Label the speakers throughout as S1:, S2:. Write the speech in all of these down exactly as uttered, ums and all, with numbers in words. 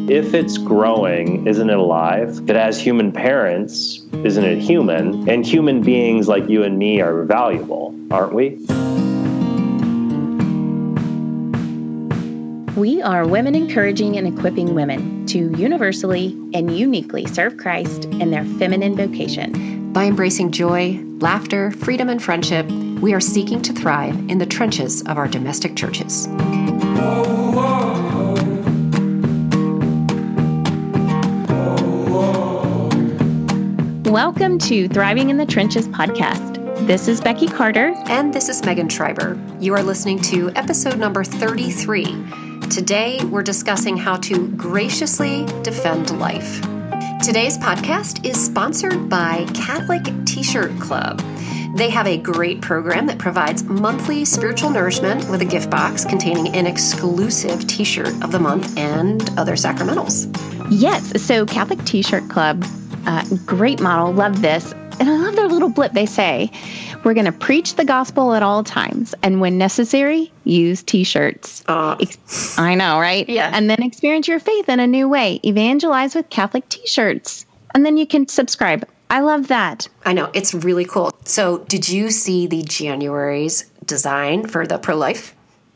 S1: If it's growing, isn't it alive? If it has human parents, isn't it human? And human beings like you and me are valuable, aren't we?
S2: We are women encouraging and equipping women to universally and uniquely serve Christ in their feminine vocation.
S3: By embracing joy, laughter, freedom, and friendship, we are seeking to thrive in the trenches of our domestic churches.
S2: Welcome to Thriving in the Trenches podcast. This is Becky Carter.
S3: And this is Megan Schreiber. You are listening to episode number thirty-three. Today, we're discussing how to graciously defend life. Today's podcast is sponsored by Catholic T-Shirt Club. They have a great program that provides monthly spiritual nourishment with a gift box containing an exclusive T-shirt of the month and other sacramentals.
S2: Yes, so Catholic T-Shirt Club, uh, great model, love this. And I love their little blip. They say, we're going to preach the gospel at all times. And when necessary, use T-shirts.
S3: Uh,
S2: Ex- I know, right?
S3: Yeah.
S2: And then experience your faith in a new way. Evangelize with Catholic T-shirts. And then you can subscribe. I love that.
S3: I know. It's really cool. So did you see the January's design for the pro-life?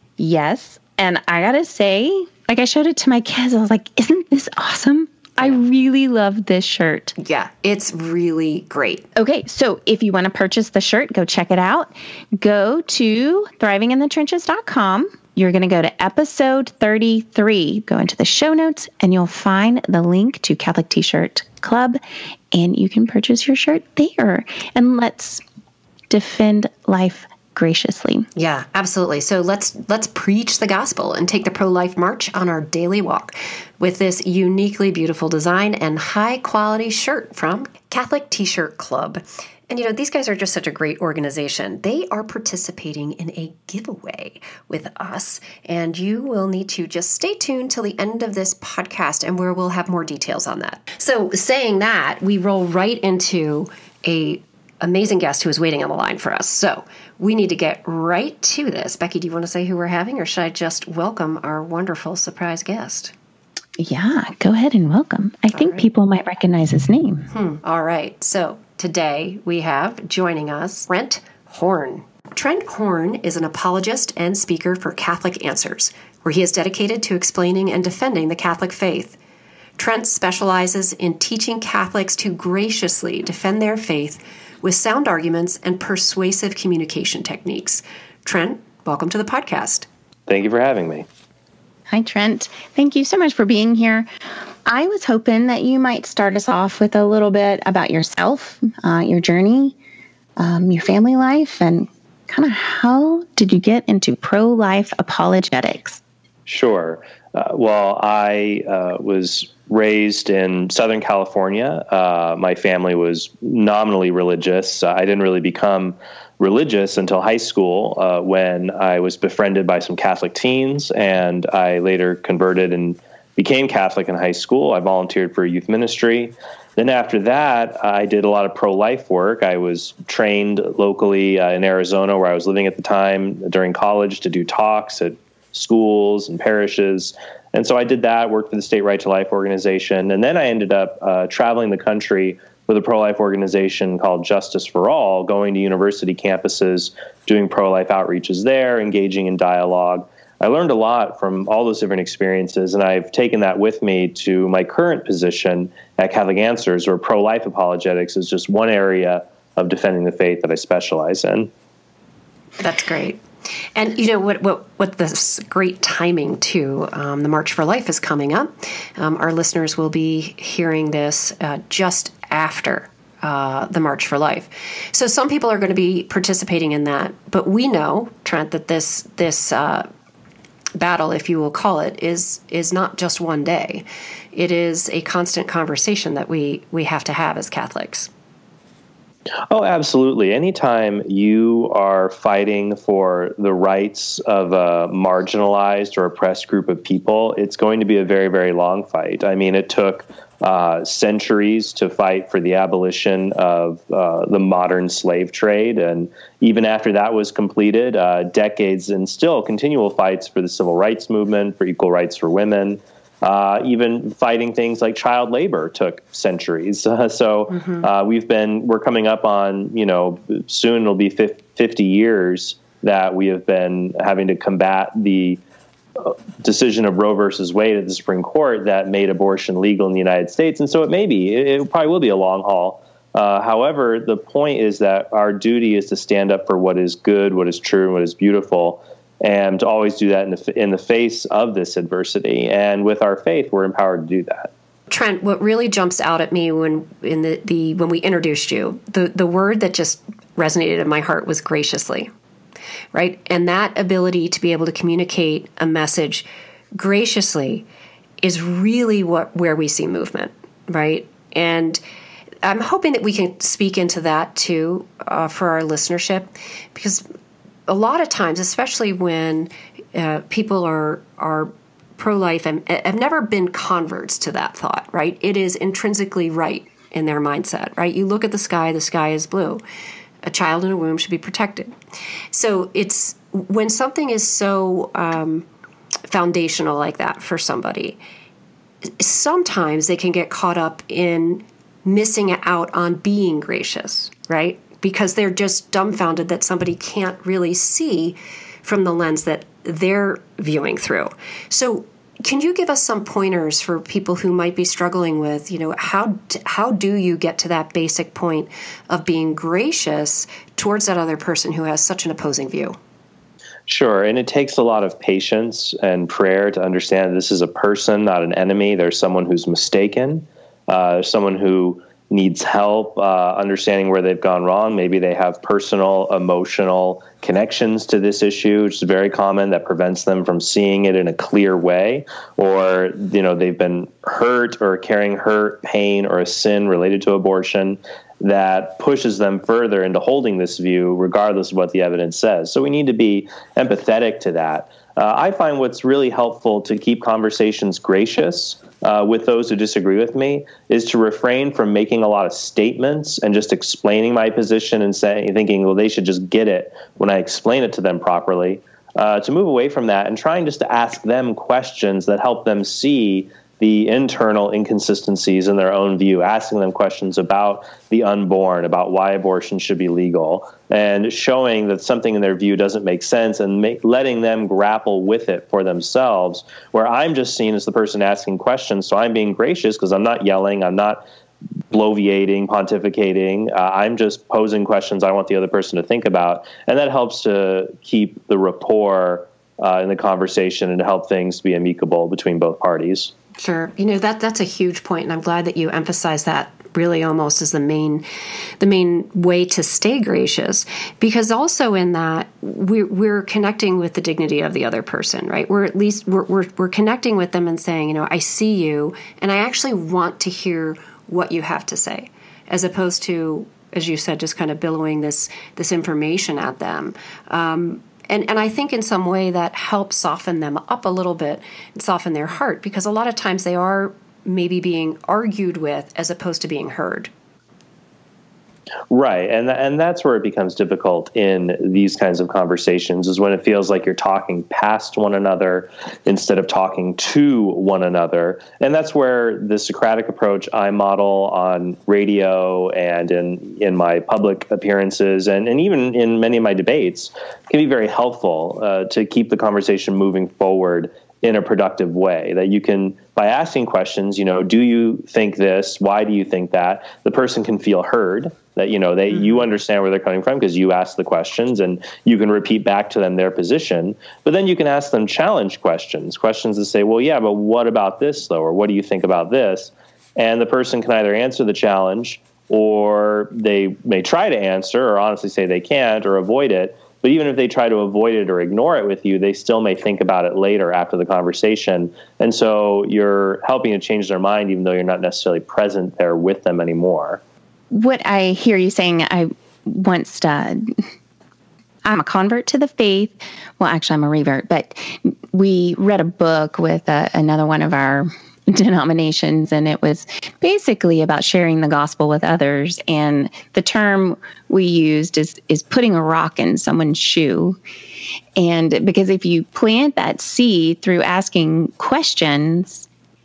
S2: Yes. And I got to say, like I showed it to my kids. I was like, isn't this awesome? I really love this shirt.
S3: Yeah, it's really great.
S2: Okay, so if you want to purchase the shirt, go check it out. Go to thriving in the trenches dot com. You're going to go to episode thirty-three. Go into the show notes, and you'll find the link to Catholic T-Shirt Club, and you can purchase your shirt there. And let's defend life graciously.
S3: Yeah, absolutely. So let's let's preach the gospel and take the pro-life march on our daily walk with this uniquely beautiful design and high-quality shirt from Catholic T-Shirt Club. And, you know, these guys are just such a great organization. They are participating in a giveaway with us, and you will need to just stay tuned till the end of this podcast, and where we'll have more details on that. So saying that, we roll right into a amazing guest who is waiting on the line for us. So we need to get right to this. Becky, do you want to say who we're having, or should I just welcome our wonderful surprise guest?
S2: Yeah, go ahead and welcome. I think right. People might recognize his name.
S3: Hmm. All right. So today we have joining us Trent Horn. Trent Horn is an apologist and speaker for Catholic Answers, where he is dedicated to explaining and defending the Catholic faith. Trent specializes in teaching Catholics to graciously defend their faith with sound arguments and persuasive communication techniques. Trent, welcome to the podcast.
S1: Thank you for having me.
S2: Hi, Trent. Thank you so much for being here. I was hoping that you might start us off with a little bit about yourself, uh, your journey, um, your family life, and kind of how did you get into pro-life apologetics?
S1: Sure. Uh, well, I uh, was raised in Southern California. Uh, my family was nominally religious. Uh, I didn't really become religious until high school uh, when I was befriended by some Catholic teens, and I later converted and became Catholic in high school. I volunteered for youth ministry. Then after that, I did a lot of pro-life work. I was trained locally uh, in Arizona, where I was living at the time, during college, to do talks at schools and parishes. And so I did that, worked for the State Right to Life organization. And then I ended up uh, traveling the country with a pro-life organization called Justice for All, going to university campuses, doing pro-life outreaches there, engaging in dialogue. I learned a lot from all those different experiences, and I've taken that with me to my current position at Catholic Answers, where pro-life apologetics is just one area of defending the faith that I specialize in.
S3: That's great. And you know what? What? What? This great timing too. Um, the March for Life is coming up. Um, our listeners will be hearing this uh, just after uh, the March for Life. So some people are going to be participating in that, but we know, Trent, that this this uh, battle, if you will call it, is is not just one day. It is a constant conversation that we we have to have as Catholics.
S1: Oh, absolutely. Anytime you are fighting for the rights of a marginalized or oppressed group of people, it's going to be a very, very long fight. I mean, it took uh, centuries to fight for the abolition of uh, the modern slave trade. And even after that was completed, uh, decades and still continual fights for the civil rights movement, for equal rights for women. Uh, even fighting things like child labor took centuries. Uh, so mm-hmm. uh, we've been, we're coming up on, you know, soon it'll be fifty years that we have been having to combat the decision of Roe versus Wade at the Supreme Court that made abortion legal in the United States. And so it may be, it, it probably will be a long haul. Uh, however, the point is that our duty is to stand up for what is good, what is true, and what is beautiful, and to always do that in the, in the face of this adversity. And with our faith, we're empowered to do that.
S3: Trent, what really jumps out at me when in the, the when we introduced you, the, the word that just resonated in my heart was graciously, right? And that ability to be able to communicate a message graciously is really what where we see movement, right? And I'm hoping that we can speak into that too uh, for our listenership, because a lot of times, especially when uh, people are are pro-life and have never been converts to that thought, right? It is intrinsically right in their mindset, right? You look at the sky, the sky is blue. A child in a womb should be protected. So it's when something is so um, foundational like that for somebody, sometimes they can get caught up in missing out on being gracious, right? Because they're just dumbfounded that somebody can't really see from the lens that they're viewing through. So can you give us some pointers for people who might be struggling with, you know, how how do you get to that basic point of being gracious towards that other person who has such an opposing view?
S1: Sure. And it takes a lot of patience and prayer to understand this is a person, not an enemy. There's someone who's mistaken, uh, someone who needs help uh, understanding where they've gone wrong. Maybe they have personal, emotional connections to this issue, which is very common, that prevents them from seeing it in a clear way. Or, you know, they've been hurt or carrying hurt, pain, or a sin related to abortion that pushes them further into holding this view, regardless of what the evidence says. So we need to be empathetic to that. Uh, I find what's really helpful to keep conversations gracious uh, with those who disagree with me is to refrain from making a lot of statements and just explaining my position and saying, thinking, well, they should just get it when I explain it to them properly. Uh, to move away from that and trying just to ask them questions that help them see the internal inconsistencies in their own view, asking them questions about the unborn, about why abortion should be legal, and showing that something in their view doesn't make sense and make, letting them grapple with it for themselves, where I'm just seen as the person asking questions. So I'm being gracious because I'm not yelling, I'm not bloviating, pontificating. Uh, I'm just posing questions I want the other person to think about. And that helps to keep the rapport uh, in the conversation and to help things be amicable between both parties.
S3: Sure. You know, that that's a huge point, and I'm glad that you emphasize that really almost as the main the main way to stay gracious, because also in that we're, we're connecting with the dignity of the other person, right? We're at least we're, we're we're connecting with them and saying, you know, I see you and I actually want to hear what you have to say, as opposed to, as you said, just kind of billowing this this information at them. Um, And and I think in some way that helps soften them up a little bit and soften their heart, because a lot of times they are maybe being argued with as opposed to being heard.
S1: Right. And and that's where it becomes difficult in these kinds of conversations, is when it feels like you're talking past one another instead of talking to one another. And that's where the Socratic approach I model on radio and in, in my public appearances and, and even in many of my debates can be very helpful uh, to keep the conversation moving forward in a productive way. That you can, by asking questions, you know, do you think this? Why do you think that? The person can feel heard, that, you know, they, mm-hmm. you understand where they're coming from because you ask the questions and you can repeat back to them their position. But then you can ask them challenge questions, questions that say, well, yeah, but what about this though? Or what do you think about this? And the person can either answer the challenge, or they may try to answer or honestly say they can't or avoid it. But even if they try to avoid it or ignore it with you, they still may think about it later after the conversation. And so you're helping to change their mind, even though you're not necessarily present there with them anymore.
S2: What I hear you saying, I once, uh, I'm a convert to the faith. Well, actually, I'm a revert, but we read a book with uh, another one of our denominations, and it was basically about sharing the gospel with others. And the term we used is is putting a rock in someone's shoe. And because if you plant that seed through asking questions,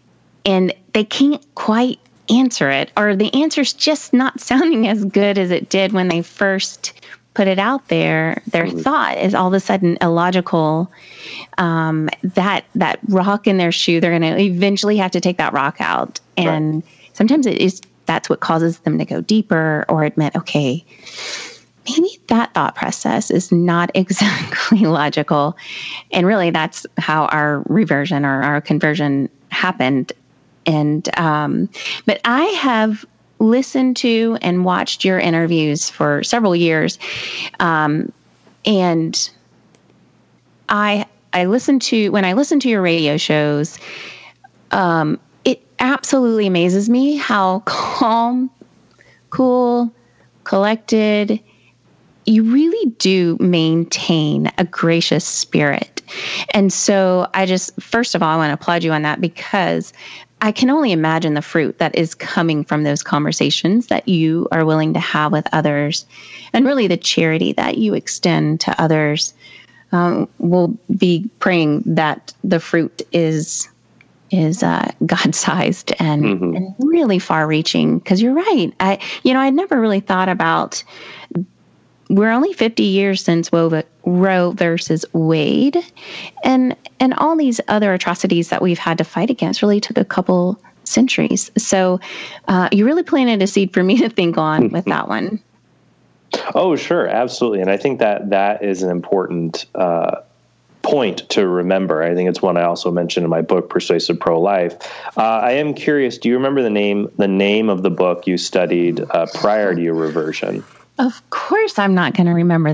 S2: and they can't quite answer it, or the answer's just not sounding as good as it did when they first put it out there. Their mm-hmm. thought is all of a sudden illogical. Um, that that rock in their shoe, they're going to eventually have to take that rock out. And right. sometimes it is that's what causes them to go deeper or admit, okay, maybe that thought process is not exactly logical. And really, that's how our reversion or our conversion happened. And um, but I have listened to and watched your interviews for several years, um, and I I listen to when I listen to your radio shows. Um, it absolutely amazes me how calm, cool, collected. You really do maintain a gracious spirit. And so I just, first of all, I want to applaud you on that, because I can only imagine the fruit that is coming from those conversations that you are willing to have with others, and really the charity that you extend to others. Um, we'll be praying that the fruit is is uh, God-sized and, mm-hmm. and really far-reaching, because you're right. I, you know, I'd never really thought about, we're only fifty years since Roe versus Wade, and and all these other atrocities that we've had to fight against really took a couple centuries. So uh, you really planted a seed for me to think on with that one.
S1: Oh, sure, absolutely, and I think that that is an important uh, point to remember. I think it's one I also mentioned in my book, Persuasive Pro-Life. Uh, I am curious. Do you remember the name the name of the book you studied uh, prior to your reversion?
S2: Of course, I'm not going to remember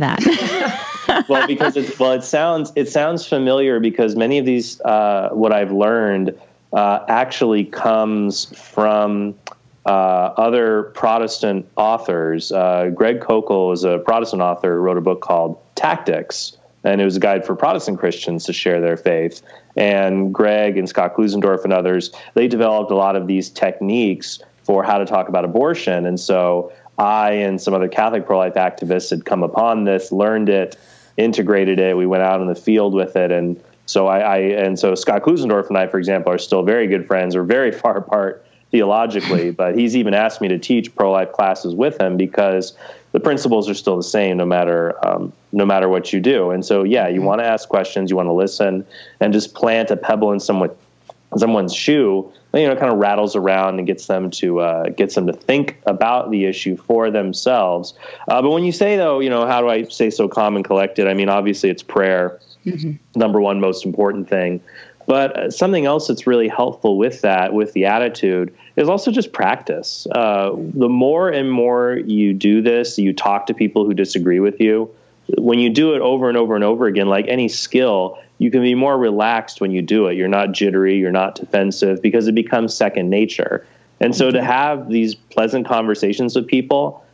S2: that.
S1: well, because it's, well, it sounds it sounds familiar, because many of these uh, what I've learned uh, actually comes from uh, other Protestant authors. Uh, Greg Koukl is a Protestant author who wrote a book called Tactics, and it was a guide for Protestant Christians to share their faith. And Greg and Scott Klusendorf and others, they developed a lot of these techniques for how to talk about abortion, and so I and some other Catholic pro-life activists had come upon this, learned it, integrated it. We went out in the field with it. And so I, I and so Scott Klusendorf and I, for example, are still very good friends. We're very far apart theologically, but he's even asked me to teach pro-life classes with him, because the principles are still the same no matter um, no matter what you do. And so, yeah, you want to ask questions, you want to listen, and just plant a pebble in someone, someone's shoe, you know, kind of rattles around and gets them to uh, gets them to think about the issue for themselves. Uh, but when you say, though, you know, how do I say so calm and collected? I mean, obviously it's prayer, mm-hmm. number one most important thing. But uh, something else that's really helpful with that, with the attitude, is also just practice. Uh, the more and more you do this, you talk to people who disagree with you. When you do it over and over and over again, like any skill, you can be more relaxed when you do it. You're not jittery, you're not defensive, because it becomes second nature. And so to have these pleasant conversations with people,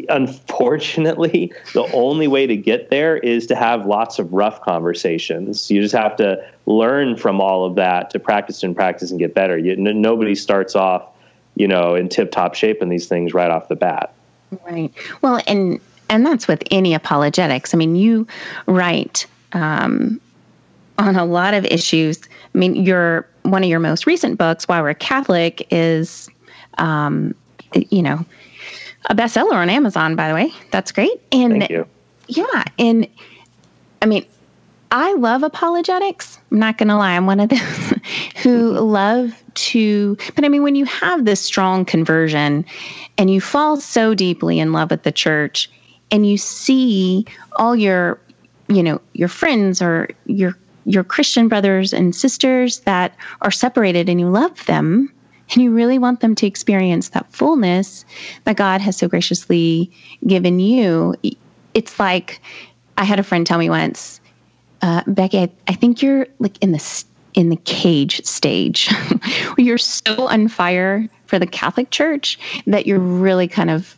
S1: unfortunately, the only way to get there is to have lots of rough conversations. You just have to learn from all of that to practice and practice and get better. You, n- nobody starts off, you know, in tip-top shape in these things right off the bat.
S2: Right. Well, and and that's with any apologetics. I mean, you write um, on a lot of issues. I mean, your one of your most recent books, Why We're Catholic, is, um, you know, a bestseller on Amazon, by the way. That's great. And
S1: thank you.
S2: Yeah. And I mean, I love apologetics. I'm not going to lie. I'm one of those who love to, but I mean, when you have this strong conversion and you fall so deeply in love with the church, and you see all your, you know, your friends or your, your Christian brothers and sisters that are separated, and you love them, and you really want them to experience that fullness that God has so graciously given you. It's like, I had a friend tell me once, uh, Becky, I, I think you're like in the in the cage stage where you're so on fire for the Catholic Church that you're really kind of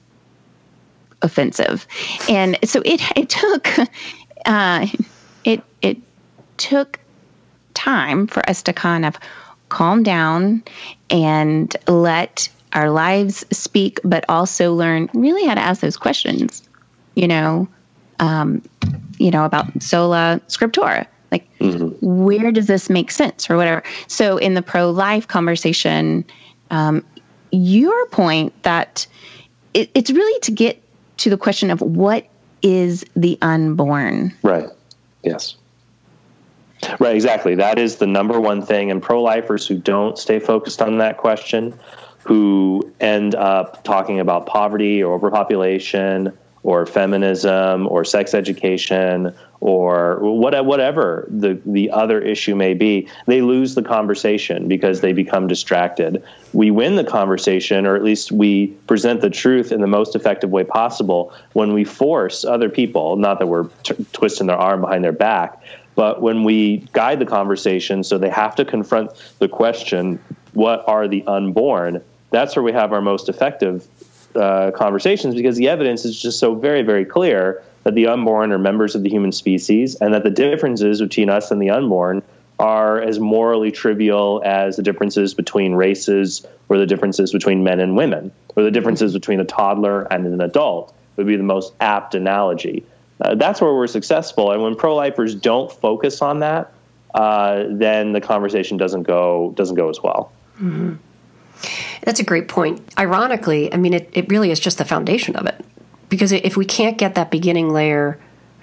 S2: offensive. And so it it took uh, it it took time for us to kind of calm down and let our lives speak, but also learn really how to ask those questions, you know, um, you know, about sola scriptura. Like, mm-hmm. where does this make sense or whatever? So in the pro-life conversation, um, your point that it, it's really to get to the question of what is the unborn?
S1: Right. Yes. Right, exactly. That is the number one thing. And pro-lifers who don't stay focused on that question, who end up talking about poverty or overpopulation or feminism or sex education or whatever the, the other issue may be, they lose the conversation because they become distracted. We win the conversation, or at least we present the truth in the most effective way possible when we force other people, not that we're t- twisting their arm behind their back, but when we guide the conversation so they have to confront the question, what are the unborn? That's where we have our most effective uh, conversations, because the evidence is just so very, very clear that the unborn are members of the human species and that the differences between us and the unborn are as morally trivial as the differences between races or the differences between men and women or the differences between a toddler and an adult would be the most apt analogy. Uh, that's where we're successful. And when pro-lifers don't focus on that, uh, then the conversation doesn't go doesn't go as well.
S3: Mm-hmm. That's a great point. Ironically, I mean, it, it really is just the foundation of it. Because if we can't get that beginning layer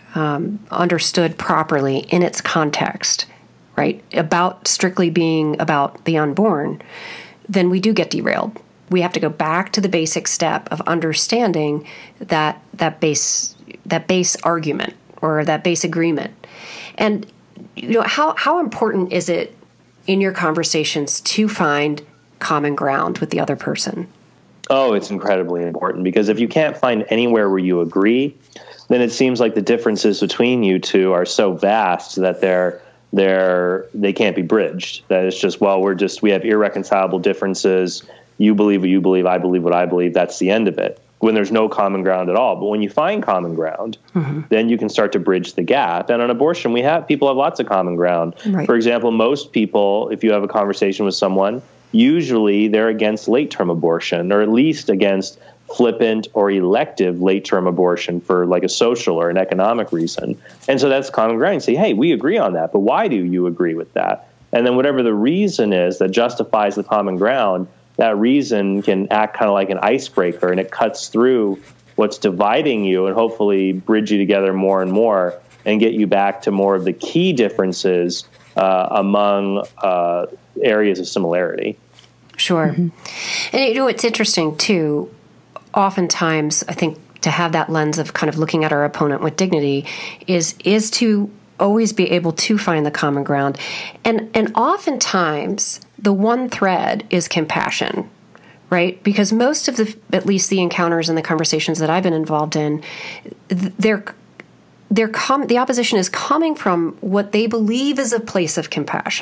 S3: um, understood properly in its context, right, about strictly being about the unborn, then we do get derailed. We have to go back to the basic step of understanding that that base that base argument or that base agreement. And you know, how how important is it in your conversations to find common ground with the other person?
S1: Oh, it's incredibly important, because if you can't find anywhere where you agree, then it seems like the differences between you two are so vast that they're they're they can't be bridged. That it's just, well, we're just we have irreconcilable differences. You believe what you believe, I believe what I believe. That's the end of it. When there's no common ground at all. But when you find common ground, mm-hmm. then you can start to bridge the gap. And on abortion, we have people have lots of common ground.
S3: Right.
S1: For example, most people, if you have a conversation with someone, usually they're against late-term abortion, or at least against flippant or elective late-term abortion for like a social or an economic reason. And so that's common ground. You say, hey, we agree on that, but why do you agree with that? And then whatever the reason is that justifies the common ground, that reason can act kind of like an icebreaker, and it cuts through what's dividing you and hopefully bridge you together more and more and get you back to more of the key differences uh, among uh, areas of similarity.
S3: Sure. Mm-hmm. And you know, it's interesting too, oftentimes I think to have that lens of kind of looking at our opponent with dignity is is to always be able to find the common ground. And and oftentimes the one thread is compassion, right? Because most of the, at least the encounters and the conversations that I've been involved in, they're they're com- the opposition is coming from what they believe is a place of compassion,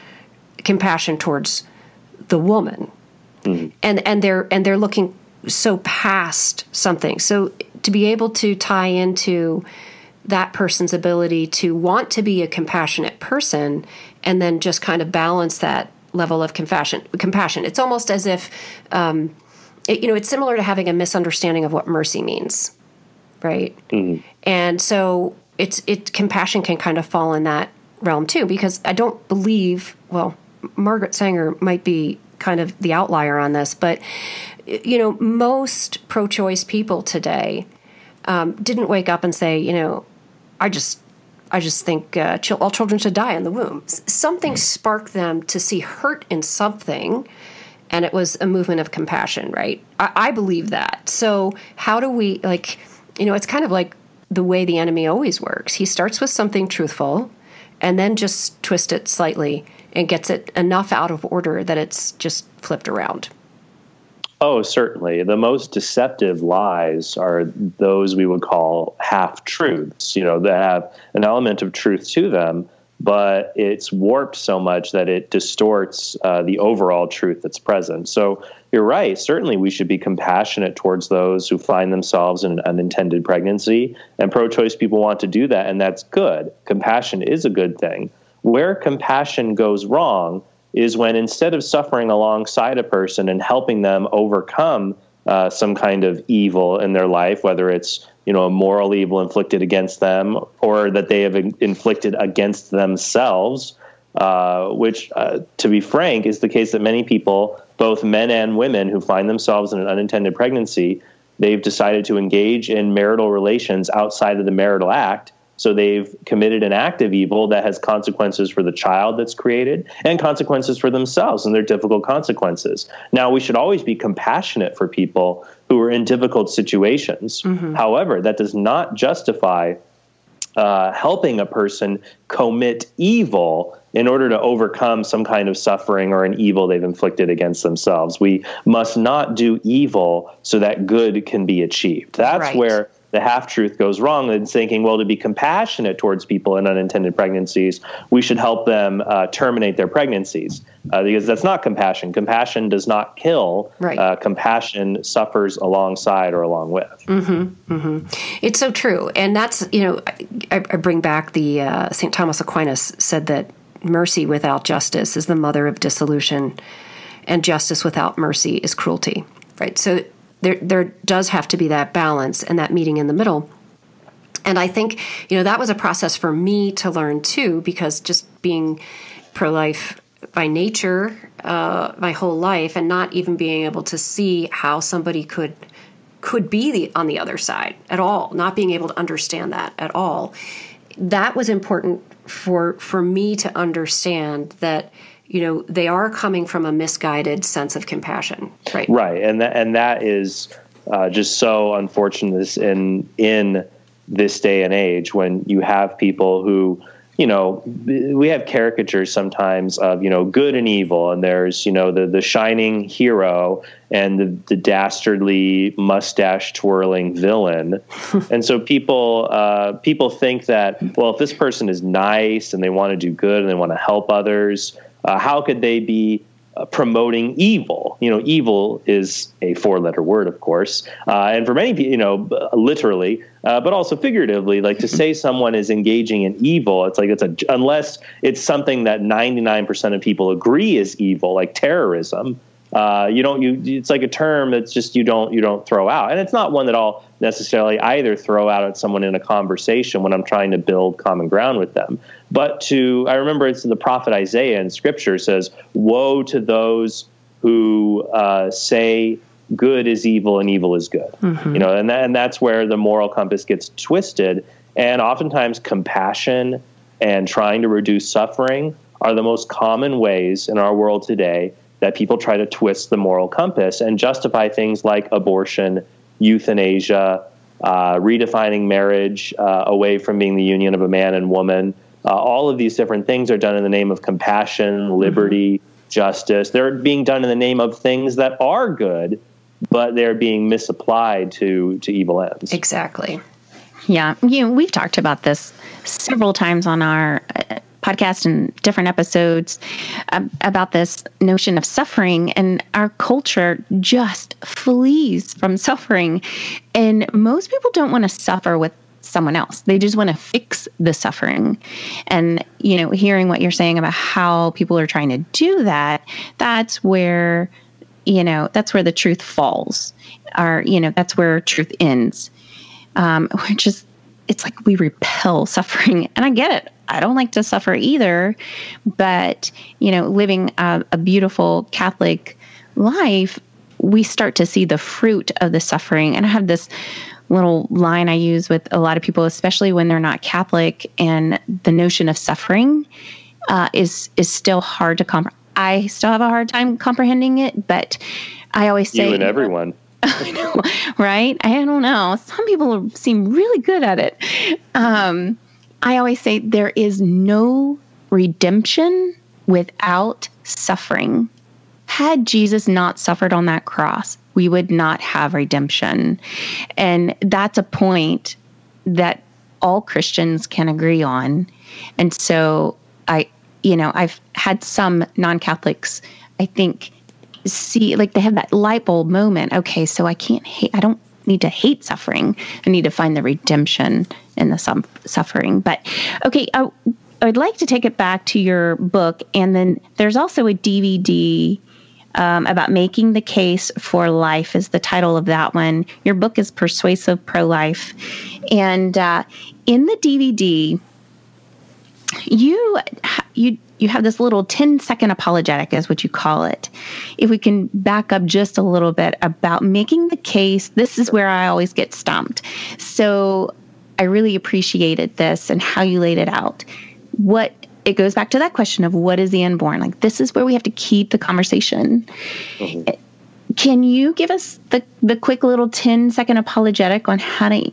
S3: compassion towards the woman, mm-hmm. and and they're and they're looking so past something. So to be able to tie into that person's ability to want to be a compassionate person, and then just kind of balance that level of compassion. Compassion. It's almost as if, um, it, you know, it's similar to having a misunderstanding of what mercy means, right? Mm-hmm. And so it's it compassion can kind of fall in that realm too, because I don't believe. Well, Margaret Sanger might be kind of the outlier on this, but you know, most pro-choice people today um, didn't wake up and say, you know, I just. I just think uh, ch- all children should die in the womb. S- something sparked them to see hurt in something, and it was a movement of compassion, right? I, I believe that. So how do we, like, you know, it's kind of like the way the enemy always works. He starts with something truthful and then just twists it slightly and gets it enough out of order that it's just flipped around.
S1: Oh, certainly. The most deceptive lies are those we would call half-truths, you know, that have an element of truth to them, but it's warped so much that it distorts uh, the overall truth that's present. So you're right. Certainly we should be compassionate towards those who find themselves in an unintended pregnancy, and pro-choice people want to do that, and that's good. Compassion is a good thing. Where compassion goes wrong is when, instead of suffering alongside a person and helping them overcome uh, some kind of evil in their life, whether it's, you know, a moral evil inflicted against them or that they have in- inflicted against themselves, uh, which, uh, to be frank, is the case that many people, both men and women who find themselves in an unintended pregnancy, they've decided to engage in marital relations outside of the marital act. So they've committed an act of evil that has consequences for the child that's created and consequences for themselves, and they're difficult consequences. Now, we should always be compassionate for people who are in difficult situations. Mm-hmm. However, that does not justify uh, helping a person commit evil in order to overcome some kind of suffering or an evil they've inflicted against themselves. We must not do evil so that good can be achieved. That's right. Where the half-truth goes wrong in thinking, well, to be compassionate towards people in unintended pregnancies, we should help them uh, terminate their pregnancies, uh, because that's not compassion. Compassion does not kill.
S3: Right.
S1: Uh, compassion suffers alongside or along with.
S3: Mm-hmm, mm-hmm. It's so true. And that's, you know, I, I bring back the uh, Saint Thomas Aquinas said that mercy without justice is the mother of dissolution, and justice without mercy is cruelty, right? So There, there does have to be that balance and that meeting in the middle. And I think, you know, that was a process for me to learn too, because just being pro-life by nature, uh, my whole life, and not even being able to see how somebody could could be the, on the other side at all, not being able to understand that at all. That was important for for me to understand that, you know, they are coming from a misguided sense of compassion, right?
S1: Right, and that, and that is uh, just so unfortunate in in this day and age when you have people who, you know, we have caricatures sometimes of, you know, good and evil, and there's, you know, the the shining hero and the, the dastardly mustache twirling villain, and so people uh, people think that, well, if this person is nice and they want to do good and they want to help others, Uh, how could they be uh, promoting evil? You know, evil is a four-letter word, of course, uh, and for many people, you know, literally, uh, but also figuratively, like to say someone is engaging in evil, it's like it's a unless it's something that ninety-nine percent of people agree is evil, like terrorism. Uh, you don't. You. It's like a term that's just you don't. You don't throw out, and it's not one that I'll necessarily either throw out at someone in a conversation when I'm trying to build common ground with them. But to, I remember it's the prophet Isaiah in Scripture says, "Woe to those who uh, say good is evil and evil is good." Mm-hmm. You know, and that, and that's where the moral compass gets twisted. And oftentimes, compassion and trying to reduce suffering are the most common ways in our world today that people try to twist the moral compass and justify things like abortion, euthanasia, uh, redefining marriage uh, away from being the union of a man and woman. Uh, all of these different things are done in the name of compassion, liberty, mm-hmm. justice. They're being done in the name of things that are good, but they're being misapplied to, to evil ends.
S3: Exactly.
S2: Yeah. You know, we've talked about this several times on our uh, podcast and different episodes um, about this notion of suffering, and our culture just flees from suffering. And most people don't want to suffer with someone else. They just want to fix the suffering. And, you know, hearing what you're saying about how people are trying to do that, that's where, you know, that's where the truth falls, or, you know, that's where truth ends. Um, which is, it's like we repel suffering. And I get it. I don't like to suffer either, but, you know, living a, a beautiful Catholic life, we start to see the fruit of the suffering. And I have this little line I use with a lot of people, especially when they're not Catholic, and the notion of suffering uh, is is still hard to comprehend. I still have a hard time comprehending it, but I always say...
S1: You and everyone.
S2: I know, right? I don't know. Some people seem really good at it. Um I always say there is no redemption without suffering. Had Jesus not suffered on that cross, we would not have redemption. And that's a point that all Christians can agree on. And so I, you know, I've had some non-Catholics, I think, see, like they have that light bulb moment. Okay, so I can't hate, I don't need to hate suffering. I need to find the redemption in the sum, suffering. But okay, I, I'd like to take it back to your book. And then there's also a D V D um, about making the case for life is the title of that one. Your book is Persuasive Pro-Life. And uh, in the D V D, you you you have this little ten second apologetic, is what you call it. If we can back up just a little bit about making the case, this is where I always get stumped. So I really appreciated this and how you laid it out. What it goes back to that question of what is the unborn? Like, this is where we have to keep the conversation. Mm-hmm. Can you give us the, the quick little ten second apologetic on how to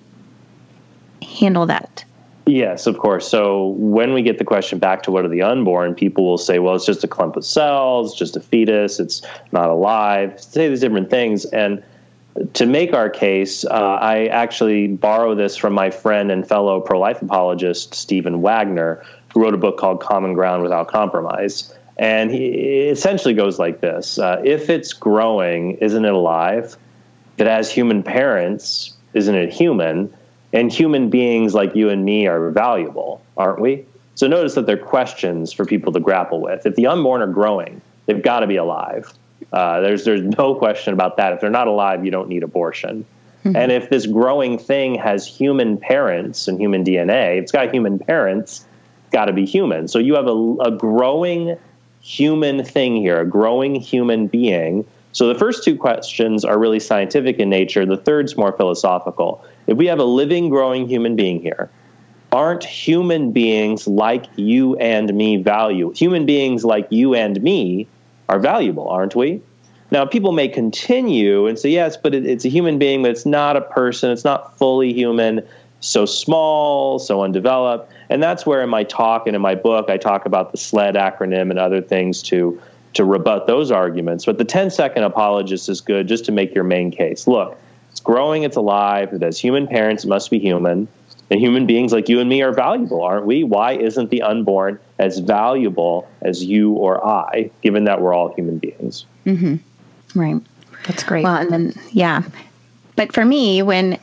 S2: handle that?
S1: Yes, of course. So when we get the question back to what are the unborn, people will say, well, it's just a clump of cells, just a fetus, it's not alive, say these different things. And to make our case, uh, I actually borrow this from my friend and fellow pro-life apologist, Stephen Wagner, who wrote a book called Common Ground Without Compromise. And he essentially goes like this. Uh, if it's growing, isn't it alive? If it has human parents, isn't it human? And human beings like you and me are valuable, aren't we? So notice that they're questions for people to grapple with. If the unborn are growing, they've got to be alive. Uh, there's there's no question about that. If they're not alive, you don't need abortion. Mm-hmm. And if this growing thing has human parents and human D N A, it's got human parents, it's got to be human. So you have a, a growing human thing here, a growing human being. So the first two questions are really scientific in nature. The third's more philosophical. If we have a living, growing human being here, aren't human beings like you and me valuable? Human beings like you and me are valuable, aren't we? Now, people may continue and say, yes, but it, it's a human being, but it's not a person. It's not fully human, so small, so undeveloped. And that's where in my talk and in my book, I talk about the SLED acronym and other things to to rebut those arguments. But the ten second apologist is good just to make your main case. Look, it's growing, it's alive, it has human parents, it must be human. And human beings like you and me are valuable, aren't we? Why isn't the unborn as valuable as you or I, given that we're all human beings?
S2: Mm-hmm. Right.
S3: That's great.
S2: Well, and then, yeah. But for me, when,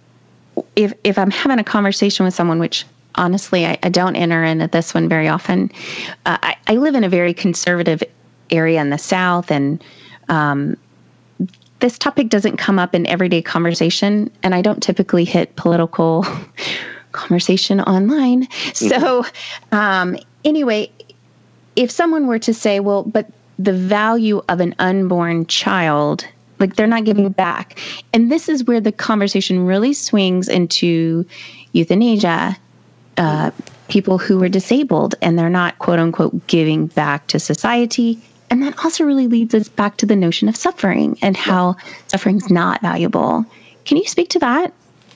S2: if if I'm having a conversation with someone, which honestly, I, I don't enter into this one very often, uh, I, I live in a very conservative area in the South, and um, this topic doesn't come up in everyday conversation, and I don't typically hit political conversation online. Mm-hmm. So um, anyway, if someone were to say, well, but the value of an unborn child, like they're not giving back. And this is where the conversation really swings into euthanasia, uh, people who are disabled and they're not, quote unquote, giving back to society. And that also really leads us back to the notion of suffering and how suffering's not valuable. Can you speak to that?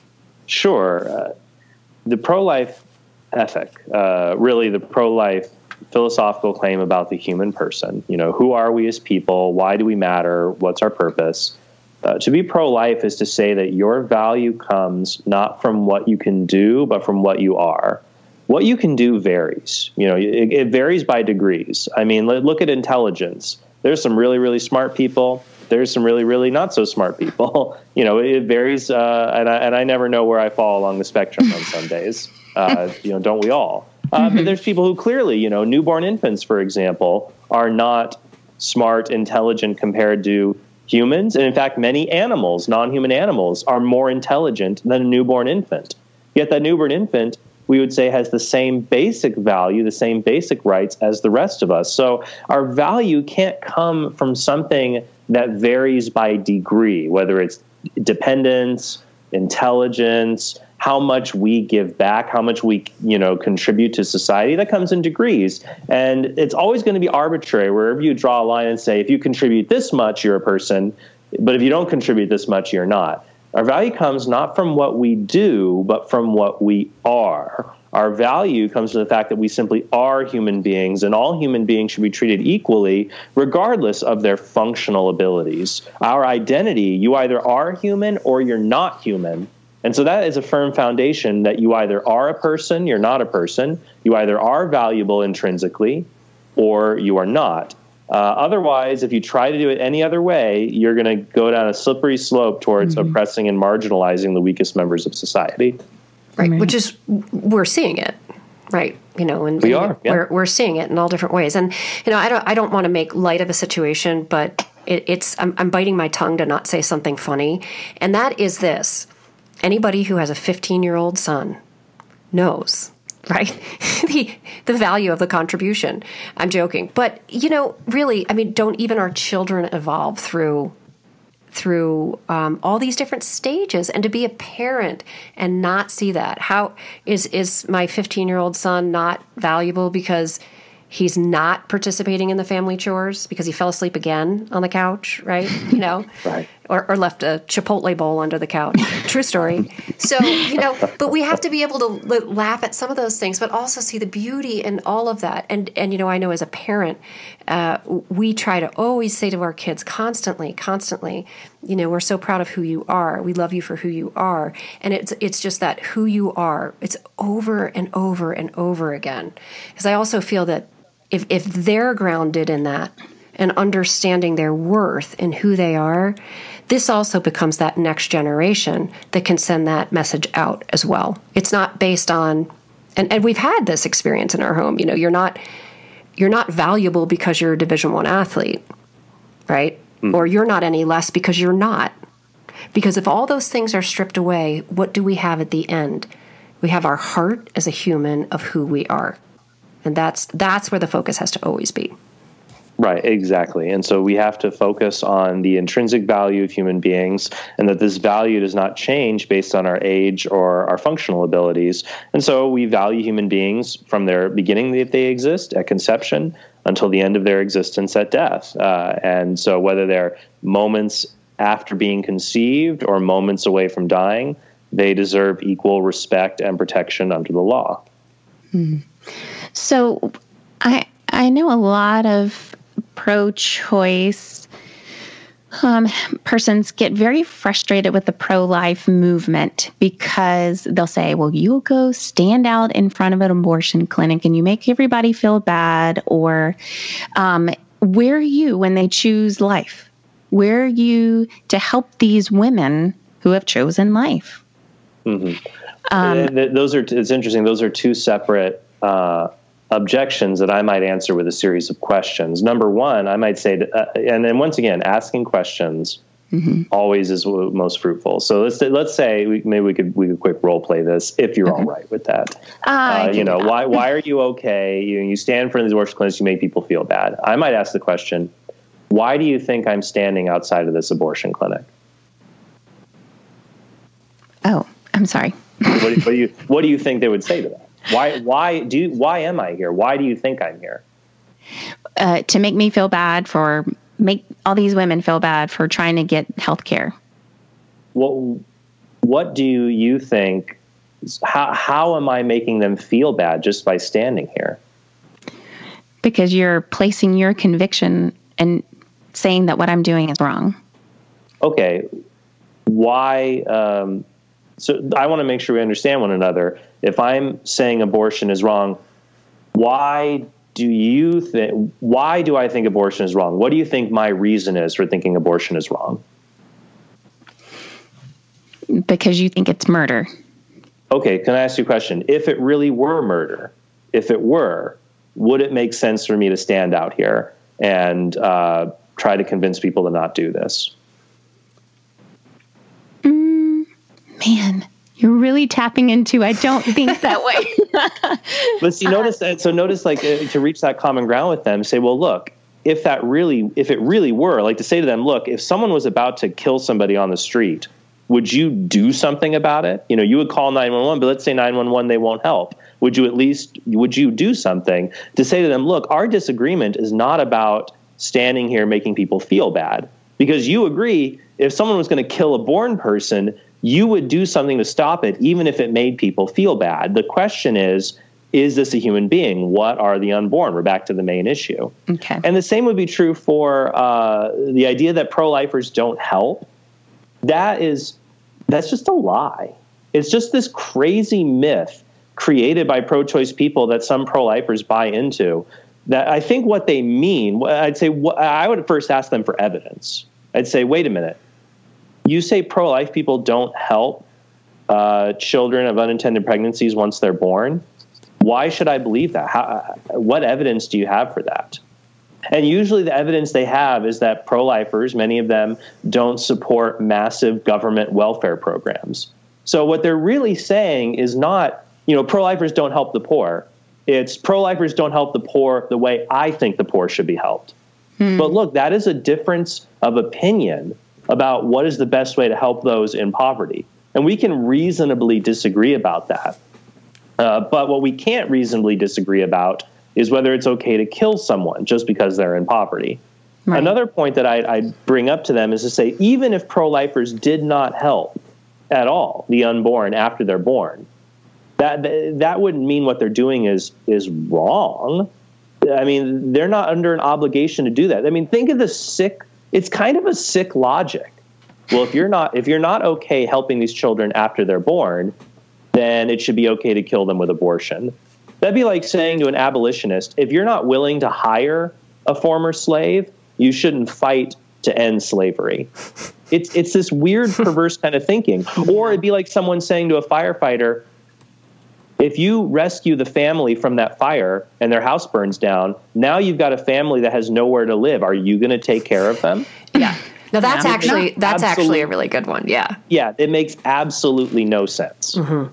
S1: Sure. Uh, the pro-life ethic, uh, really the pro-life philosophical claim about the human person. You know, who are we as people? Why do we matter? What's our purpose? Uh, to be pro-life is to say that your value comes not from what you can do, but from what you are. What you can do varies. You know, it, it varies by degrees. I mean, look at intelligence. There's some really, really smart people. There's some really, really not so smart people. You know, it varies, uh, and, I, and I never know where I fall along the spectrum on some days. Uh, you know, don't we all? Uh, mm-hmm. But there's people who clearly, you know, newborn infants, for example, are not smart, intelligent compared to humans. And in fact, many animals, non-human animals, are more intelligent than a newborn infant. Yet that newborn infant, we would say, has the same basic value, the same basic rights as the rest of us. So our value can't come from something that varies by degree, whether it's dependence, intelligence, how much we give back, how much we, you know, contribute to society. That comes in degrees. And it's always going to be arbitrary wherever you draw a line and say, if you contribute this much, you're a person, but if you don't contribute this much, you're not. Our value comes not from what we do, but from what we are. Our value comes from the fact that we simply are human beings, and all human beings should be treated equally, regardless of their functional abilities. Our identity, you either are human or you're not human. And so that is a firm foundation that you either are a person, you're not a person. You either are valuable intrinsically or you are not. Uh, otherwise, if you try to do it any other way, you're going to go down a slippery slope towards mm-hmm. oppressing and marginalizing the weakest members of society.
S3: Right, mm-hmm. which is, we're seeing it. right? You know, and,
S1: we
S3: and
S1: are. Yeah.
S3: We're we're seeing it in all different ways. And you know, I don't I don't want to make light of a situation, but it, it's I'm, I'm biting my tongue to not say something funny, and that is this: anybody who has a fifteen-year-old son knows, right? the the value of the contribution. I'm joking, but you know, really, I mean, don't even our children evolve through? through um, all these different stages, and to be a parent and not see that. How is is my fifteen-year-old son not valuable because he's not participating in the family chores because he fell asleep again on the couch, right? You know,
S1: right.
S3: Or, or left a Chipotle bowl under the couch. True story. So, you know, but we have to be able to l- laugh at some of those things, but also see the beauty in all of that. And, and you know, I know as a parent, uh, we try to always say to our kids constantly, constantly, you know, we're so proud of who you are. We love you for who you are. And it's it's just that who you are. It's over and over and over again. Because I also feel that if if they're grounded in that and understanding their worth and who they are, this also becomes that next generation that can send that message out as well. It's not based on, and, and we've had this experience in our home. You know, you're not you're not valuable because you're a Division One athlete, right? Mm. Or you're not any less because you're not. Because if all those things are stripped away, what do we have at the end? We have our heart as a human of who we are. And that's that's where the focus has to always be.
S1: Right, exactly. And so we have to focus on the intrinsic value of human beings, and that this value does not change based on our age or our functional abilities. And so we value human beings from their beginning, if they exist, at conception, until the end of their existence at death. Uh, and so whether they're moments after being conceived or moments away from dying, they deserve equal respect and protection under the law.
S2: Hmm. So I I know a lot of pro-choice um, persons get very frustrated with the pro-life movement because they'll say, well, you'll go stand out in front of an abortion clinic and you make everybody feel bad. Or um, where are you when they choose life? Where are you to help these women who have chosen life?
S1: Mm-hmm. Um, those are, it's interesting. Those are two separate uh objections that I might answer with a series of questions. Number one, I might say, uh, and then once again, asking questions mm-hmm. always is most fruitful. So let's let's say we, maybe we could we could quick role play this if you're okay. all right with that. Uh, you know, why why are you okay? You you stand in front of these abortion clinics, you make people feel bad. I might ask the question, why do you think I'm standing outside of this abortion clinic?
S2: Oh, I'm sorry.
S1: what, do, what do you what do you think they would say to that? Why? Why do? You, why am I here? Why do you think I'm here?
S2: Uh, to make me feel bad for make all these women feel bad for trying to get health care.
S1: What? What do you think? How? How am I making them feel bad just by standing here?
S2: Because you're placing your conviction and saying that what I'm doing is wrong.
S1: Okay. Why? Um, so I want to make sure we understand one another. If I'm saying abortion is wrong, why do you think, why do I think abortion is wrong? What do you think my reason is for thinking abortion is wrong?
S2: Because you think it's murder.
S1: Okay, can I ask you a question? If it really were murder, if it were, would it make sense for me to stand out here and uh, try to convince people to not do this?
S2: Mm, man. You're really tapping into, I don't think that way.
S1: But see, notice that. So notice, like, uh, to reach that common ground with them, say, well, look, if that really, if it really were, like, to say to them, look, if someone was about to kill somebody on the street, would you do something about it? You know, you would call nine one one, but let's say nine one one, they won't help. Would you at least, would you do something to say to them, look, our disagreement is not about standing here making people feel bad, because you agree if someone was going to kill a born person, you would do something to stop it, even if it made people feel bad. The question is, is this a human being? What are the unborn? We're back to the main issue.
S2: Okay.
S1: And the same would be true for uh, the idea that pro-lifers don't help. That is, that's just a lie. It's just this crazy myth created by pro-choice people that some pro-lifers buy into. That I think what they mean, I'd say, I would first ask them for evidence. I'd say, wait a minute. You say pro-life people don't help uh, children of unintended pregnancies once they're born. Why should I believe that? How, what evidence do you have for that? And usually the evidence they have is that pro-lifers, many of them, don't support massive government welfare programs. So what they're really saying is not, you know, pro-lifers don't help the poor. It's pro-lifers don't help the poor the way I think the poor should be helped. Hmm. But look, that is a difference of opinion about what is the best way to help those in poverty. And we can reasonably disagree about that. Uh, but what we can't reasonably disagree about is whether it's okay to kill someone just because they're in poverty. Right. Another point that I, I bring up to them is to say, even if pro-lifers did not help at all the unborn after they're born, that that wouldn't mean what they're doing is is wrong. I mean, they're not under an obligation to do that. I mean, think of the sick, it's kind of a sick logic. Well, if you're not if you're not okay helping these children after they're born, then it should be okay to kill them with abortion. That'd be like saying to an abolitionist, if you're not willing to hire a former slave, you shouldn't fight to end slavery. It's it's this weird, perverse kind of thinking. Or it'd be like someone saying to a firefighter, if you rescue the family from that fire and their house burns down, now you've got a family that has nowhere to live. Are you going to take care of them?
S3: Yeah. No, that's
S1: yeah.
S3: actually
S1: no,
S3: that's
S1: absolutely.
S3: actually a really good one. Yeah.
S1: Yeah, it makes absolutely no sense.
S3: Mm-hmm.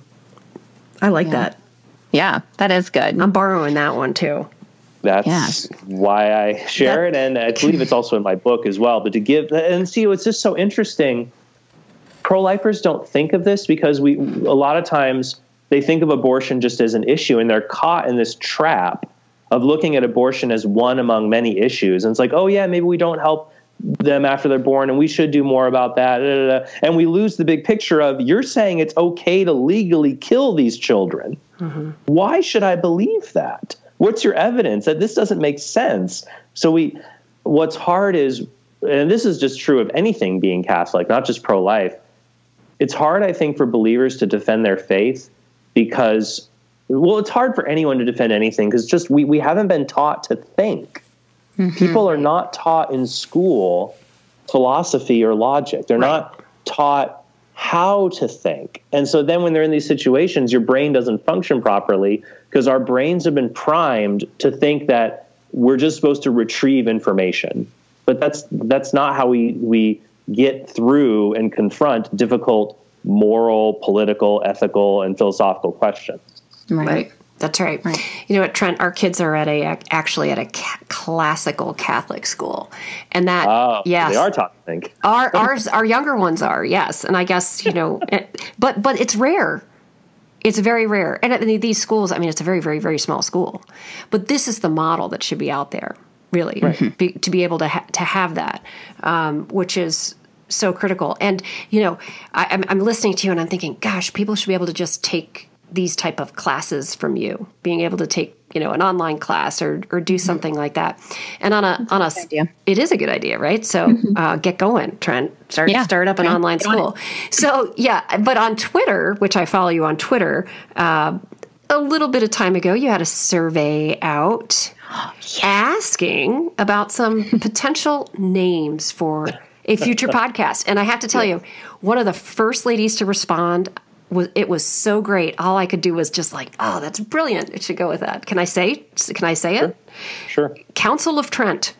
S3: I like
S2: yeah.
S3: that.
S2: Yeah, that is good.
S3: I'm borrowing that one too.
S1: That's
S2: yeah.
S1: why I share that, it, and I believe it's also in my book as well. But to give and see, it's just so interesting. Pro-lifers don't think of this because we a lot of times they think of abortion just as an issue, and they're caught in this trap of looking at abortion as one among many issues. And it's like, oh yeah, maybe we don't help them after they're born, and we should do more about that. Da, da, da. And we lose the big picture of you're saying it's okay to legally kill these children. Mm-hmm. Why should I believe that? What's your evidence that this doesn't make sense? So we, what's hard is, and this is just true of anything being Catholic, not just pro-life. It's hard, I think, for believers to defend their faith because, well, it's hard for anyone to defend anything because just we, we haven't been taught to think. Mm-hmm. People are not taught in school philosophy or logic. They're right. not taught how to think. And so then when they're in these situations, your brain doesn't function properly because our brains have been primed to think that we're just supposed to retrieve information. But that's that's not how we, we get through and confront difficult moral, political, ethical, and philosophical questions.
S3: Right. right. That's right. right. You know what, Trent? Our kids are at a actually at a ca- classical Catholic school, and that
S1: oh,
S3: yes,
S1: they are taught to think.
S3: Our ours our younger ones are yes, and I guess you know, but but it's rare. It's very rare, and at these schools, I mean, it's a very very very small school, but this is the model that should be out there, really, right. be, to be able to ha- to have that, um, which is so critical. And you know, I, I'm I'm listening to you, and I'm thinking, gosh, people should be able to just take these type of classes from you, being able to take, you know, an online class or or do something like that. And on a on a, a it is a good idea, right? So mm-hmm. uh, get going, Trent. Start yeah, start up an right. online school. So yeah, but on Twitter, which I follow you on Twitter, uh, a little bit of time ago, you had a survey out yes. asking about some potential names for a future podcast. And I have to tell yeah. you, one of the first ladies to respond. Was, it was so great. All I could do was just like, oh, that's brilliant. It should go with that. Can I say? Can I say
S1: sure.
S3: it?
S1: Sure.
S3: Council of Trent.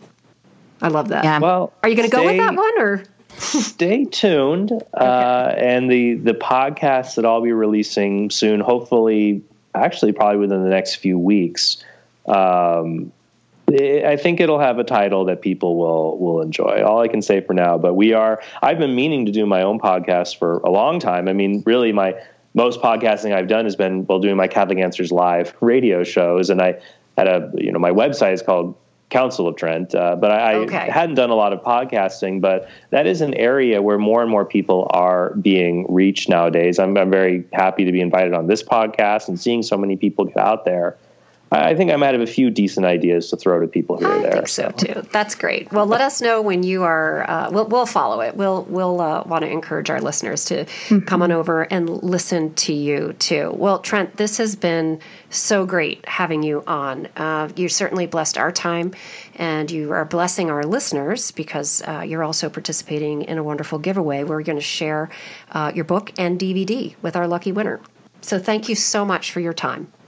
S3: I love that.
S2: Yeah.
S1: Well,
S3: are you going to go with that one or?
S1: Stay tuned. Okay. Uh, and the the podcasts that I'll be releasing soon, hopefully, actually, probably within the next few weeks. Um, I think it'll have a title that people will will enjoy. All I can say for now, but we are, I've been meaning to do my own podcast for a long time. I mean, really my most podcasting I've done has been while doing my Catholic Answers Live radio shows. And I had a, you know, my website is called Council of Trent, uh, but I, okay. I hadn't done a lot of podcasting, but that is an area where more and more people are being reached nowadays. I'm, I'm very happy to be invited on this podcast and seeing so many people get out there. I think I might have a few decent ideas to throw to people here
S3: I
S1: or there.
S3: I think so too. That's great. Well, let us know when you are. Uh, we'll we'll follow it. We'll we'll uh, want to encourage our listeners to mm-hmm. come on over and listen to you too. Well, Trent, this has been so great having you on. Uh, you certainly blessed our time, and you are blessing our listeners because uh, you're also participating in a wonderful giveaway. We're going to share uh, your book and D V D with our lucky winner. So thank you so much for your time.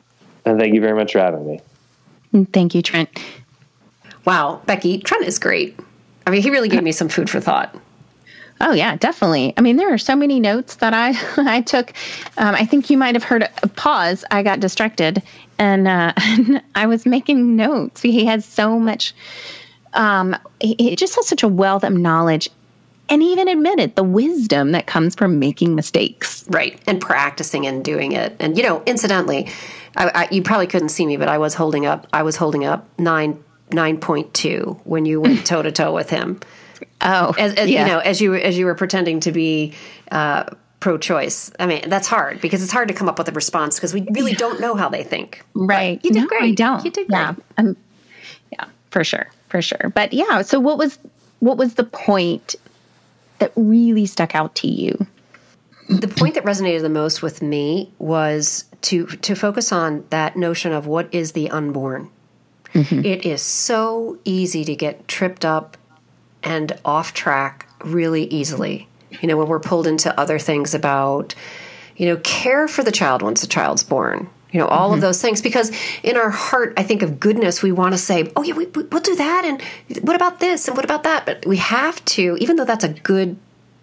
S1: And thank you very much for having me.
S2: Thank you, Trent.
S3: Wow, Becky, Trent is great. I mean, he really gave me some food for thought.
S2: Oh, yeah, definitely. I mean, there are so many notes that I I took. Um, I think you might have heard a pause. I got distracted, and uh, I was making notes. He has so much, um, he, he just has such a wealth of knowledge, and he even admitted the wisdom that comes from making mistakes.
S3: Right, and practicing and doing it. And, you know, incidentally, I, I, you probably couldn't see me, but I was holding up, I was holding up nine, nine point two when you went toe-to-toe with him.
S2: Oh,
S3: as, as
S2: yeah.
S3: you know, as you as you were pretending to be uh, pro-choice. I mean, that's hard because it's hard to come up with a response because we really don't know how they think.
S2: Right?
S3: But you did
S2: no,
S3: great.
S2: I don't.
S3: You did
S2: yeah,
S3: great.
S2: um, yeah, for sure, for sure. But yeah, so what was what was the point that really stuck out to you?
S3: The point that resonated the most with me was to to focus on that notion of what is the unborn. Mm-hmm. It is so easy to get tripped up and off track really easily. You know, when we're pulled into other things about, you know, care for the child once the child's born. You know, all mm-hmm. of those things. Because in our heart, I think of goodness, we want to say, oh, yeah, we, we'll do that. And what about this? And what about that? But we have to, even though that's a good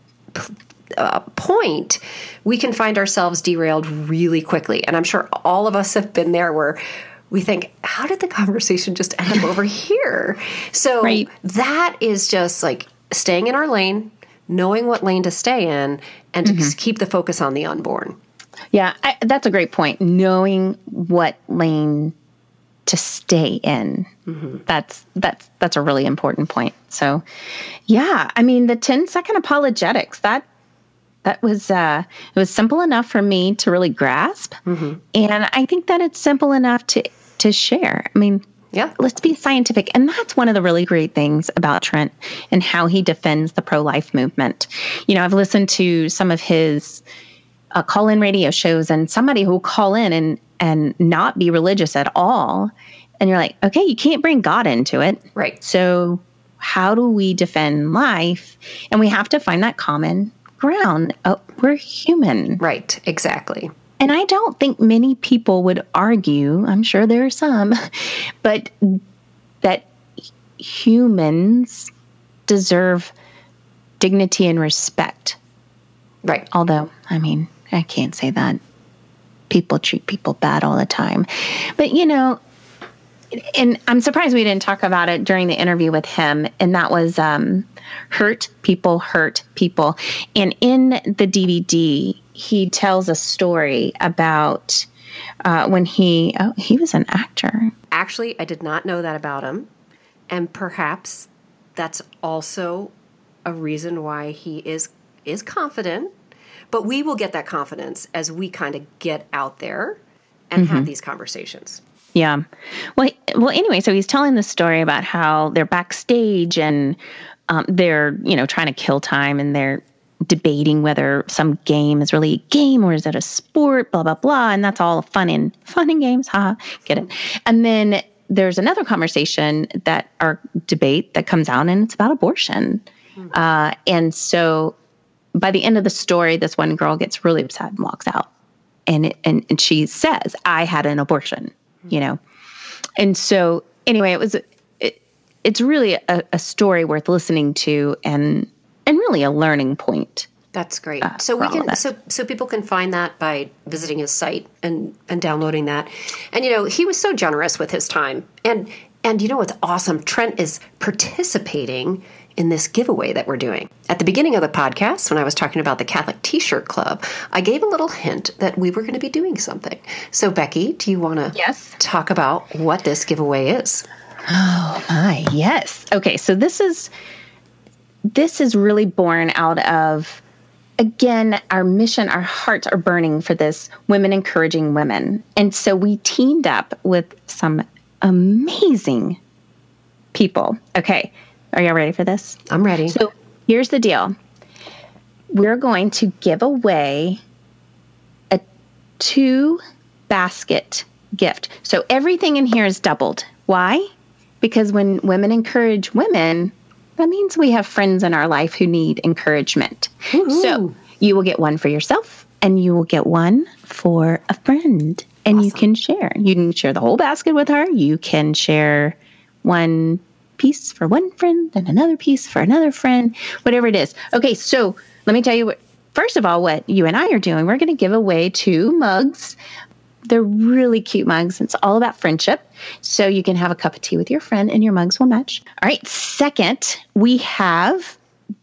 S3: uh, point, we can find ourselves derailed really quickly. And I'm sure all of us have been there where we think, how did the conversation just end up over here? So right. that is just like staying in our lane, knowing what lane to stay in, and to mm-hmm. keep the focus on the unborn.
S2: Yeah, I, that's a great point. Knowing what lane to stay in. Mm-hmm. That's that's that's a really important point. So, yeah, I mean, the ten second apologetics, that that was uh, it was simple enough for me to really grasp, mm-hmm. and I think that it's simple enough to to share. I mean, yeah, let's be scientific, and that's one of the really great things about Trent and how he defends the pro-life movement. You know, I've listened to some of his uh, call-in radio shows, and somebody who will call in and and not be religious at all, and you're like, okay, you can't bring God into it,
S3: right?
S2: So how do we defend life? And we have to find that common ground. Oh, we're human,
S3: right? Exactly.
S2: And I don't think many people would argue, I'm sure there are some, but that humans deserve dignity and respect.
S3: Right.
S2: Although, I mean, I can't say that. People treat people bad all the time. But, you know, and I'm surprised we didn't talk about it during the interview with him, and that was um, hurt people hurt people. And in the D V D, he tells a story about uh, when he, oh, he was an actor.
S3: Actually, I did not know that about him. And perhaps that's also a reason why he is is confident. But we will get that confidence as we kind of get out there and mm-hmm. have these conversations.
S2: Yeah. Well, well. Anyway, so he's telling the story about how they're backstage and um, they're, you know, trying to kill time, and they're debating whether some game is really a game or is it a sport, blah, blah, blah. And that's all fun and fun and games. Ha, get it. And then there's another conversation that our debate that comes out, and it's about abortion. Mm-hmm. Uh, and so by the end of the story, this one girl gets really upset and walks out, and it, and, and she says, I had an abortion. You know, and so anyway, it was, it, it's really a, a story worth listening to, and, and really a learning point.
S3: That's great.
S2: Uh,
S3: so we can, so, so people can find that by visiting his site and, and downloading that. And, you know, he was so generous with his time, and, and you know, what's awesome. Trent is participating in this giveaway that we're doing. At the beginning of the podcast, when I was talking about the Catholic T-shirt Club, I gave a little hint that we were going to be doing something. So, Becky, do you want to
S2: yes.
S3: talk about what this giveaway is?
S2: Oh, my, yes. Okay, so this is this is really born out of, again, our mission, our hearts are burning for this, women encouraging women. And so we teamed up with some amazing people. Okay. Are y'all ready for this?
S3: I'm ready.
S2: So here's the deal. We're going to give away a two basket gift. So everything in here is doubled. Why? Because when women encourage women, that means we have friends in our life who need encouragement. Ooh. So you will get one for yourself, and you will get one for a friend. and
S3: awesome.
S2: you can share. You can share the whole basket with her. You can share one piece for one friend, then another piece for another friend, whatever it is. Okay, so let me tell you what, first of all, what you and I are doing. We're going to give away two mugs. They're really cute mugs. It's all about friendship. So you can have a cup of tea with your friend and your mugs will match. All right. Second, we have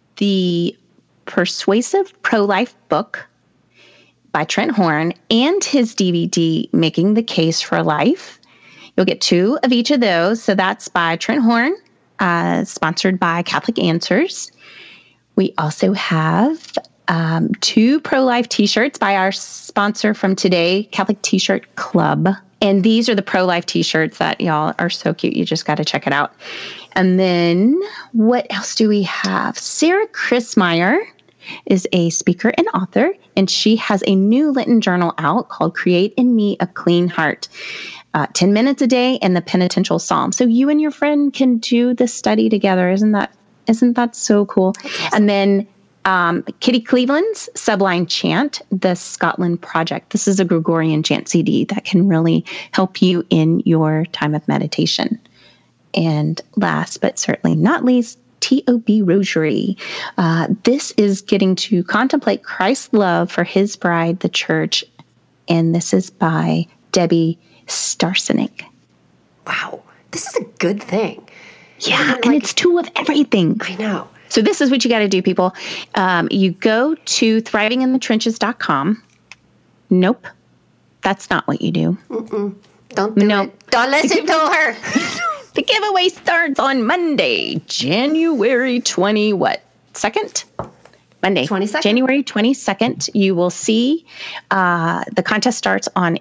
S2: the Persuasive Pro-Life book by Trent Horn and his D V D, Making the Case for Life. You'll get two of each of those. So that's by Trent Horn, uh, sponsored by Catholic Answers. We also have um, two pro-life t-shirts by our sponsor from today, Catholic T-Shirt Club. And these are the pro-life t-shirts that y'all are so cute. You just got to check it out. And then what else do we have? Sarah Christmeyer is a speaker and author, and she has a new Lenten journal out called Create in Me a Clean Heart. Uh, ten minutes a day and the penitential psalm. So you and your friend can do this study together. Isn't that isn't that so cool? Awesome. And then um, Kitty Cleveland's Sublime Chant, the Scotland Project. This is a Gregorian chant C D that can really help you in your time of meditation. And last but certainly not least, T O B Rosary. Uh, this is getting to contemplate Christ's love for his bride, the church. And this is by Debbie Starsenik.
S3: Wow. This is a good thing.
S2: Yeah, and, like, and it's two of everything.
S3: I know.
S2: So this is what you got to do, people. Um, you go to thriving in the trenches dot com. Nope. That's not what you do.
S3: Mm-mm. Don't do
S2: nope.
S3: it. Don't listen to her.
S2: The giveaway starts on Monday, January twentieth, what? Second? Monday.
S3: twenty-second.
S2: January twenty-second. You will see uh, the contest starts on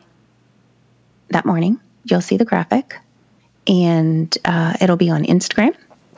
S2: that morning. You'll see the graphic. And uh, it'll be on Instagram.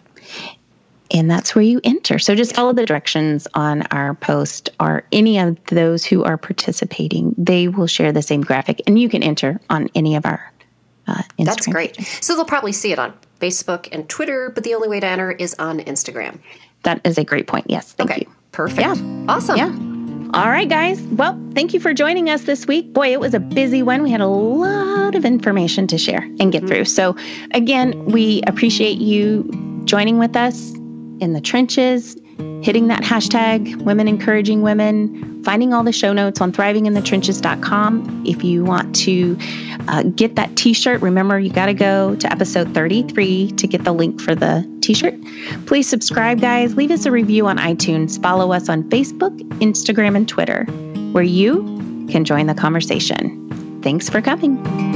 S2: And that's where you enter. So just follow the directions on our post, or any of those who are participating. They will share the same graphic, and you can enter on any of our uh, Instagram.
S3: That's great.
S2: pages.
S3: So they'll probably see it on Facebook and Twitter, but the only way to enter is on Instagram.
S2: That is a great point. Yes. Thank
S3: okay.
S2: you.
S3: Perfect.
S2: Yeah.
S3: Awesome.
S2: Yeah. All right, guys. Well, thank you for joining us this week. Boy, it was a busy one. We had a lot of information to share and get mm-hmm. through. So again, we appreciate you joining with us in the trenches, hitting that hashtag Women Encouraging Women, finding all the show notes on thriving in the trenches dot com. If you want to uh, get that t-shirt, remember you got to go to episode thirty-three to get the link for the t-shirt. Please subscribe, guys. Leave us a review on iTunes. Follow us on Facebook, Instagram, and Twitter, where you can join the conversation. Thanks for coming.